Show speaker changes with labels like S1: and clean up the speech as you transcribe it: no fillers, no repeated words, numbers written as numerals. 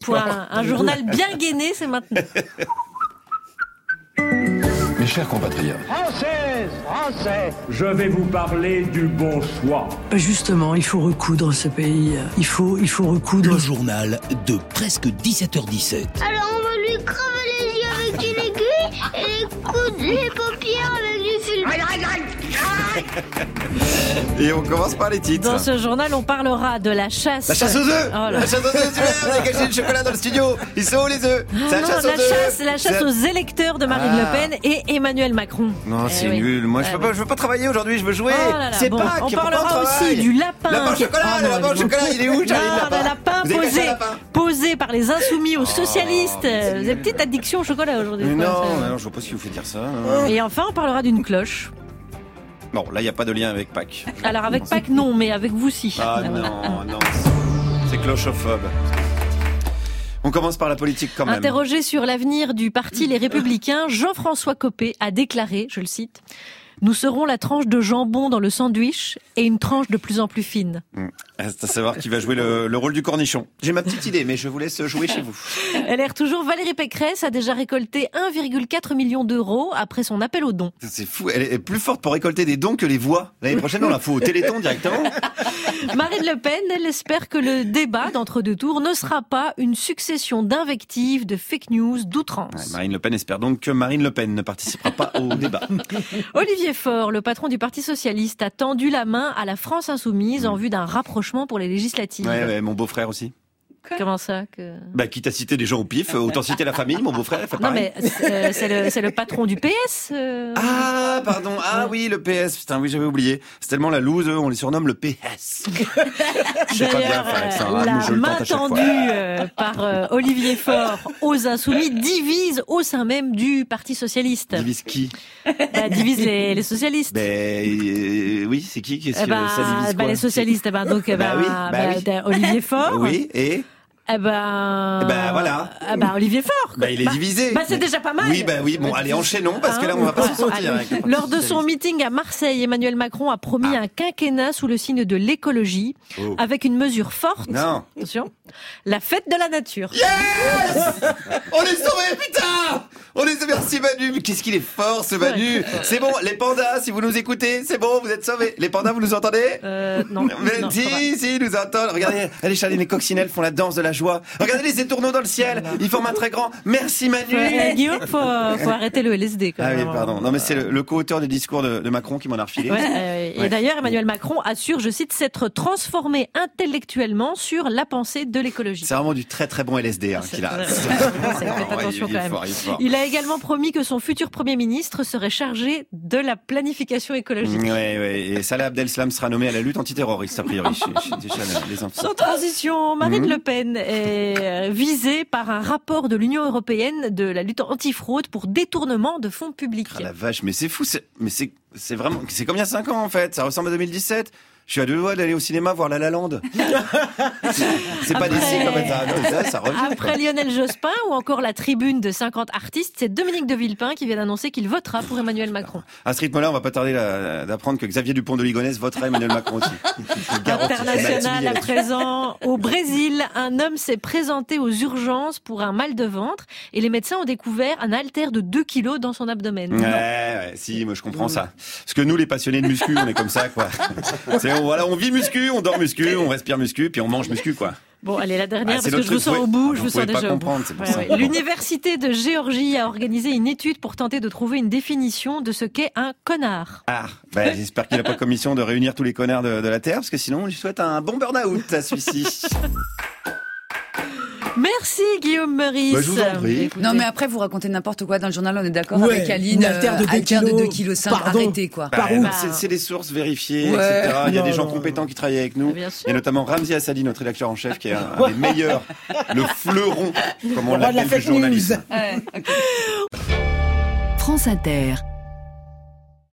S1: Pour un journal bien gainé, c'est maintenant.
S2: Mes chers compatriotes.
S3: Français, je vais vous parler du bon choix.
S4: Justement, il faut recoudre ce pays. Il faut recoudre.
S5: Le journal de presque 17h17.
S6: Alors on va lui crever les yeux avec une aiguille et les paupières avec du film.
S7: Et on commence par les titres.
S1: Dans ce journal, on parlera de la chasse.
S7: La chasse aux œufs.
S1: Oh là.
S7: La chasse aux œufs. On a caché le chocolat dans le studio. Ils sont où les œufs? C'est
S1: La chasse aux électeurs de Marine Le Pen et Emmanuel Macron.
S7: Non, c'est nul. Moi, je veux pas travailler aujourd'hui. Je veux jouer.
S1: Oh là là,
S7: C'est
S1: bon,
S7: Pâques.
S1: On parlera aussi du lapin.
S7: Lapin au chocolat. Le lapin au chocolat. Il est où, Charlie?
S1: Le lapin posé par les insoumis aux socialistes. Vous avez une petite addiction au chocolat aujourd'hui.
S7: Non, je vois pas ce qui vous fait dire ça.
S1: Et enfin, on parlera d'une cloche.
S7: Bon, là, il n'y a pas de lien avec Pâques.
S1: Alors, avec Pâques, non, mais avec vous, si.
S7: Ah non. C'est clochophobe. On commence par la politique quand même.
S1: Interrogé sur l'avenir du parti Les Républicains, Jean-François Copé a déclaré, je le cite, « Nous serons la tranche de jambon dans le sandwich et une tranche de plus en plus fine. »
S7: Reste à savoir qui va jouer le rôle du cornichon. J'ai ma petite idée, mais je vous laisse jouer chez vous.
S1: LR toujours, Valérie Pécresse a déjà récolté 1,4 million d'euros après son appel aux dons.
S7: C'est fou, elle est plus forte pour récolter des dons que les voix. L'année prochaine, on la fout au Téléthon directement.
S1: Marine Le Pen, elle espère que le débat d'entre-deux tours ne sera pas une succession d'invectives, de fake news, d'outrance.
S7: Ouais, Marine Le Pen espère donc que Marine Le Pen ne participera pas au débat.
S1: Olivier Faure, le patron du Parti Socialiste, a tendu la main à la France Insoumise en vue d'un rapprochement pour les législatives.
S7: Ouais, mon beau-frère aussi.
S1: Comment ça
S7: Quitte à citer des gens au pif, autant citer la famille, mon beau-frère, fait pareil.
S1: Non mais c'est le patron du PS.
S7: Ah, pardon. Ah oui, le PS. Putain, oui, j'avais oublié. C'est tellement la loose, on les surnomme le PS. Je sais pas bien faire avec ça.
S1: La main tendue par Olivier Faure aux Insoumis divise au sein même du Parti Socialiste.
S7: Divise qui?
S1: Divise les socialistes.
S7: Oui, c'est qui? Qu'est-ce que ça divise quoi?
S1: Les socialistes. Olivier Faure.
S7: Oui, et
S1: voilà. Olivier Faure.
S7: Il est divisé.
S1: C'est déjà pas mal.
S7: Oui. Bon, allez, enchaînons, parce que là, on va pas s'en sortir.
S1: Lors de son meeting à Marseille, Emmanuel Macron a promis un quinquennat sous le signe de l'écologie, avec une mesure forte.
S7: Non.
S1: Attention. La fête de la nature.
S7: Yes! On est sauvés, putain! Merci Manu. Mais qu'est-ce qu'il est fort, ce Manu. C'est bon, les pandas, si vous nous écoutez, c'est bon, vous êtes sauvés. Les pandas, vous nous entendez?
S1: Non.
S7: Si, nous entendent. Regardez, allez, Charlie, les coccinelles font la danse de la joie. Regardez les étourneaux dans le ciel. Ils forment un très grand. Merci Manu.
S1: Guillaume, faut arrêter le LSD quand même.
S7: Ah oui, pardon. Non, mais c'est le co-auteur du discours de Macron qui m'en a refilé.
S1: Et d'ailleurs, Emmanuel Macron assure, je cite, s'être transformé intellectuellement sur la pensée de l'écologie.
S7: C'est vraiment du très très bon LSD qu'il a.
S1: Faites attention quand même. Il a également promis que son futur Premier ministre serait chargé de la planification écologique.
S7: Oui. Et Salah Abdeslam sera nommé à la lutte antiterroriste, a priori. Les infos.
S1: Sans transition, Marine Le Pen est visée par un rapport de l'Union européenne de la lutte antifraude pour détournement de fonds publics.
S7: Ah la vache, mais c'est fou. C'est vraiment... C'est comme il y a 5 ans, en fait. Ça ressemble à 2017. Je suis à 2 doigts d'aller au cinéma voir La La Land. C'est pas des signes, en fait, ça revient.
S1: Après Lionel Jospin ou encore la tribune de 50 artistes, c'est Dominique de Villepin qui vient d'annoncer qu'il votera pour Emmanuel Macron.
S7: À ce rythme-là, on va pas tarder d'apprendre que Xavier Dupont de Ligonnès votera Emmanuel Macron aussi.
S1: International à présent. Au Brésil, un homme s'est présenté aux urgences pour un mal de ventre et les médecins ont découvert un haltère de 2 kilos dans son abdomen.
S7: Ouais, si, moi je comprends ça. Parce que nous, les passionnés de muscu, on est comme ça, quoi. On vit muscu, on dort muscu, on respire muscu, puis on mange muscu, quoi.
S1: Bon, allez, la dernière, parce que je vous sens au bout, je vous sens déjà au bout. L'Université de Géorgie a organisé une étude pour tenter de trouver une définition de ce qu'est un connard.
S7: J'espère qu'il n'a pas comme mission de réunir tous les connards de la Terre, parce que sinon, on lui souhaite un bon burn-out à celui-ci.
S1: Merci Guillaume Meurice.
S7: Je vous en prie.
S8: Non mais après vous racontez n'importe quoi dans le journal, on est d'accord avec Aline.
S1: Une
S8: haltère de 2,5 kg, arrêtez quoi.
S7: C'est des sources vérifiées, etc. Il y a des gens compétents qui travaillent avec nous. Et notamment Ramzi Assadi, notre rédacteur en chef, qui est un des meilleurs, le fleuron, comme on l'appelle, du journalisme.
S9: France Inter.